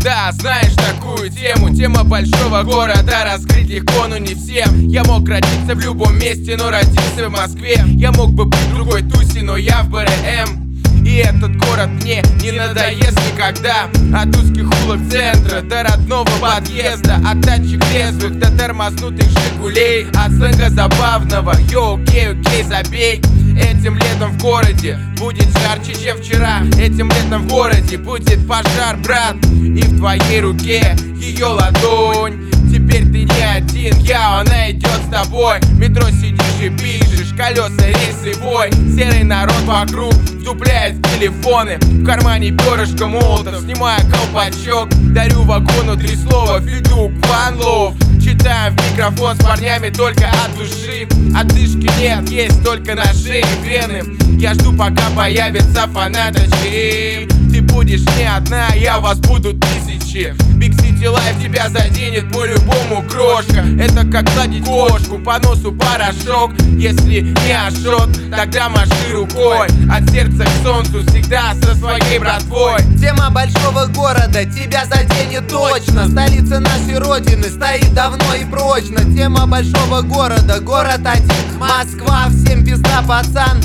Да, знаешь такую тему, тема большого города. Раскрыть легко, но не всем. Я мог родиться в любом месте, но родился в Москве. Я мог бы быть в другой тусе, но я в БРМ. И этот город мне не надоест никогда. От узких улок центра до родного подъезда, от тачек резвых до тормознутых Жигулей, от сленга забавного. Йоу, окей, забей. Этим летом в городе будет жарче, чем вчера. Этим летом в городе будет пожар, брат. И в твоей руке ее ладонь. Теперь ты не один, она идет с тобой. В метро сидишь и пишешь, колеса, рельсы, вой. Серый народ вокруг вдупляет в телефоны. В кармане перышко молотов, снимая колпачок. Дарю вагону 3 слова, Федук, One Love. Читаем в микрофон с парнями только от души. Отдышки нет, есть только на шее вены. Я жду, пока появятся фанаточки. Ты будешь не одна, я вас буду тысячи. Big City Life тебя заденет по-любому, крошка. Это как гладить кошку, по носу порошок. Если не ожог, тогда маши рукой. От сердца к солнцу всегда со своей братвой. Тема большого города тебя заденет точно. Столица нашей родины стоит давно и прочно. Тема большого города, город один, Москва. Всем пизда, пацан,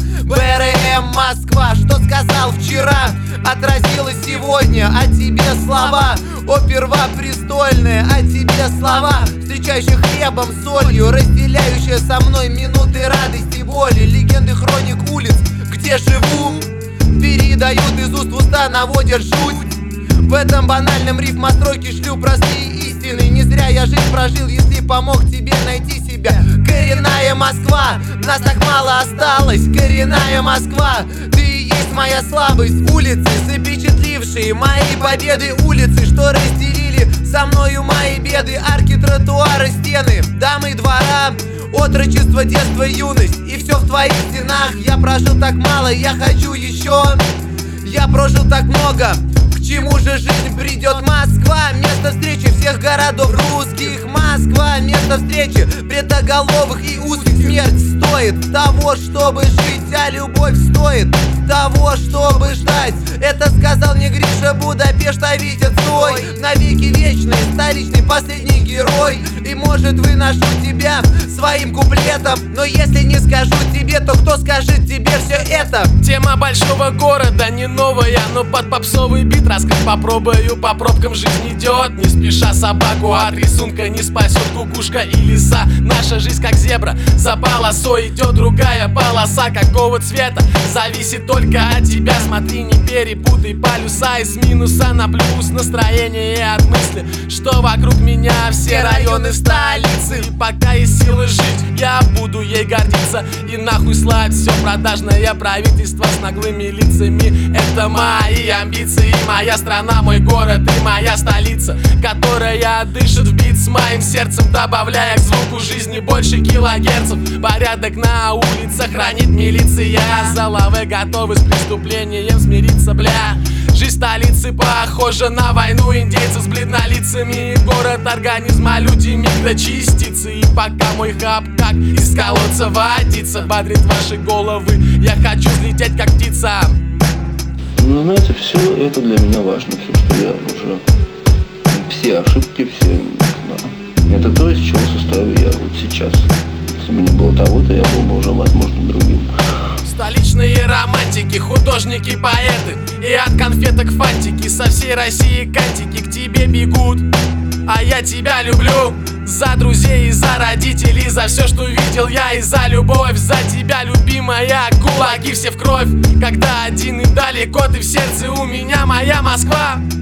БРМ Москва. Что сказал вчера, отразилось сегодня. О тебе слова, о первопрестольные. О тебе слова, встречающие хлебом, солью, разделяющие со мной минуты радости и боли. Легенды хроник улиц, где живу, передают из уст в уста, наводят жуть. В этом банальном рифмостроке шлю простые истины. Не зря я жизнь прожил, если помог тебе найти себя. Коренная Москва, нас так мало осталось. Коренная Москва, ты и есть моя слабость. Улицы, запечатлившие мои победы. Улицы, что разделили со мною мои беды. Арки, тротуары, стены, дамы двора, отрочество, детство, юность. И все в твоих стенах. Я прожил так мало, я хочу еще. Я прожил так много. К чему же жизнь придет? Москва, место встречи всех городов русских. Москва, место встречи бредоголовых и узких. Смерть стоит того, чтобы жить, а любовь стоит того, чтобы ждать. Это сказал мне Гриша Будапешт, а Витя Цой. Навеки вечный, столичный последний герой. И может выношу тебя своим куплетом, но если не скажу тебе, то кто скажет тебе все это? Тема большого города не новая, но под попсовый бит раскрыть попробую. По пробкам жизнь идет, не спеша собаку от рисунка не спасет кукушка и лиса. Наша жизнь как зебра, за полосой идет другая полоса. Какого цвета, зависит только от тебя. Смотри, не перепутай полюса. Из минуса на плюс настроение от мысли, что вокруг меня все районы столицы. И пока есть силы жить, я буду ей гордиться. И нахуй слать все продажное правительство с наглыми лицами. Это мои амбиции, моя страна, мой город и моя столица, которая дышит в бит с моим сердцем, добавляя к звуку жизни больше килогерцев. Порядок на улицах хранит милиция. За лавы готовы с преступлением смириться, бля. Жизнь столицы похожа на войну индейцев с бледнолицами. Город организма, люди микрочастицы. И пока мой хаб как из колодца водится, бодрит ваши головы, я хочу взлететь как птица. Ну, знаете, все это для меня важно, все, что я уже, все ошибки, все, да. Это то, из чего состою я вот сейчас. Если бы не было того-то, я был бы уже, возможно, другим. Столичные романтики, художники, поэты. И от конфеток фантики со всей России кантики к тебе бегут. А я тебя люблю. За друзей и за родителей, за все, что видел я, и за любовь. За тебя, любимая, кулаки все в кровь. Когда один и далеко ты в сердце, у меня моя Москва.